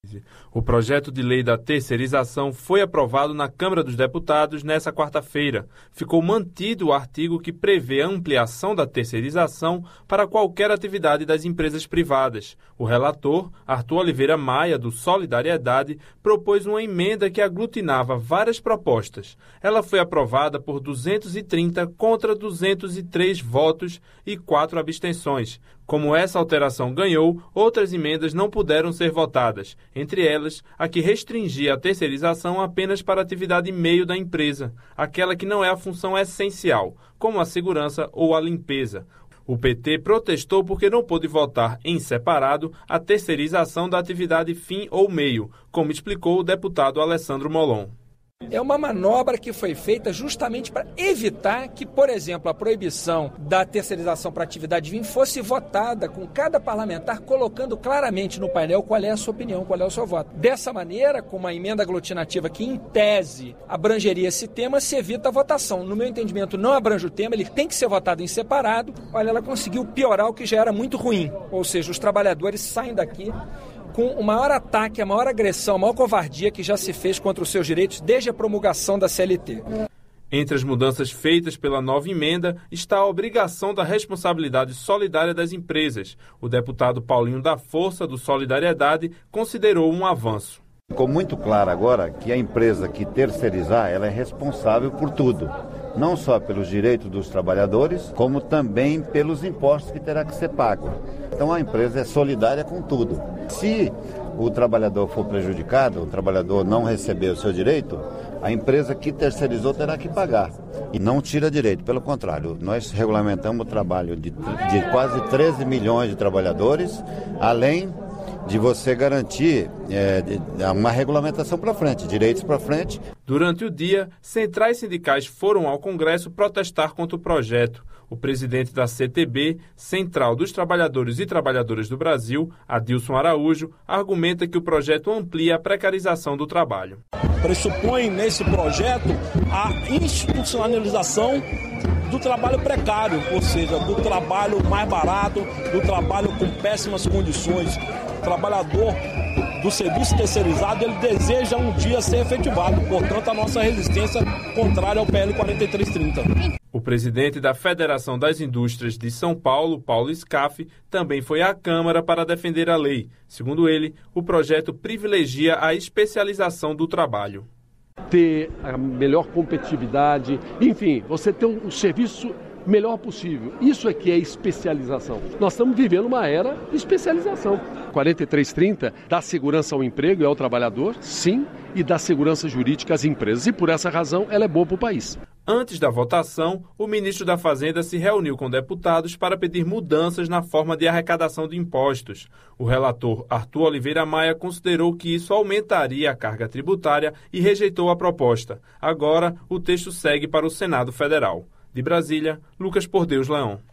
O projeto de lei da terceirização foi aprovado na Câmara dos Deputados nesta quarta-feira. Ficou mantido o artigo que prevê a ampliação da terceirização para qualquer atividade das empresas privadas. O relator, Arthur Oliveira Maia, do Solidariedade, propôs uma emenda que aglutinava várias propostas. Ela foi aprovada por 230 contra 203 votos e 4 abstenções. Como essa alteração ganhou, outras emendas não puderam ser votadas, entre elas a que restringia a terceirização apenas para a atividade meio da empresa, aquela que não é a função essencial, como a segurança ou a limpeza. O PT protestou porque não pôde votar em separado a terceirização da atividade fim ou meio, como explicou o deputado Alessandro Molon. É uma manobra que foi feita justamente para evitar que, por exemplo, a proibição da terceirização para atividade fim fosse votada com cada parlamentar colocando claramente no painel qual é a sua opinião, qual é o seu voto. Dessa maneira, com uma emenda aglutinativa que, em tese, abrangeria esse tema, se evita a votação. No meu entendimento, não abrange o tema, ele tem que ser votado em separado. Olha, ela conseguiu piorar o que já era muito ruim. Ou seja, os trabalhadores saem daqui com o maior ataque, a maior agressão, a maior covardia que já se fez contra os seus direitos desde a promulgação da CLT. Entre as mudanças feitas pela nova emenda está a obrigação da responsabilidade solidária das empresas. O deputado Paulinho da Força, do Solidariedade, considerou um avanço. Ficou muito claro agora que a empresa que terceirizar, ela é responsável por tudo. Não só pelos direitos dos trabalhadores, como também pelos impostos que terá que ser pago. Então a empresa é solidária com tudo. Se o trabalhador for prejudicado, o trabalhador não receber o seu direito, a empresa que terceirizou terá que pagar. E não tira direito, pelo contrário, nós regulamentamos o trabalho de quase 13 milhões de trabalhadores, além de você garantir uma regulamentação para frente, direitos para frente. Durante o dia, centrais sindicais foram ao Congresso protestar contra o projeto. O presidente da CTB, Central dos Trabalhadores e Trabalhadoras do Brasil, Adilson Araújo, argumenta que o projeto amplia a precarização do trabalho. Pressupõe nesse projeto a institucionalização do trabalho precário, ou seja, do trabalho mais barato, do trabalho com péssimas condições. O trabalhador do serviço terceirizado, ele deseja um dia ser efetivado, portanto a nossa resistência contrária ao PL 4330. O presidente da Federação das Indústrias de São Paulo, Paulo Scaff, também foi à Câmara para defender a lei. Segundo ele, o projeto privilegia a especialização do trabalho. Ter a melhor competitividade, enfim, você ter um serviço melhor possível. Isso é que é especialização. Nós estamos vivendo uma era de especialização. 4330 dá segurança ao emprego e ao trabalhador, sim, e dá segurança jurídica às empresas. E por essa razão ela é boa para o país. Antes da votação, o ministro da Fazenda se reuniu com deputados para pedir mudanças na forma de arrecadação de impostos. O relator Arthur Oliveira Maia considerou que isso aumentaria a carga tributária e rejeitou a proposta. Agora, o texto segue para o Senado Federal. De Brasília, Lucas Por Deus Leão.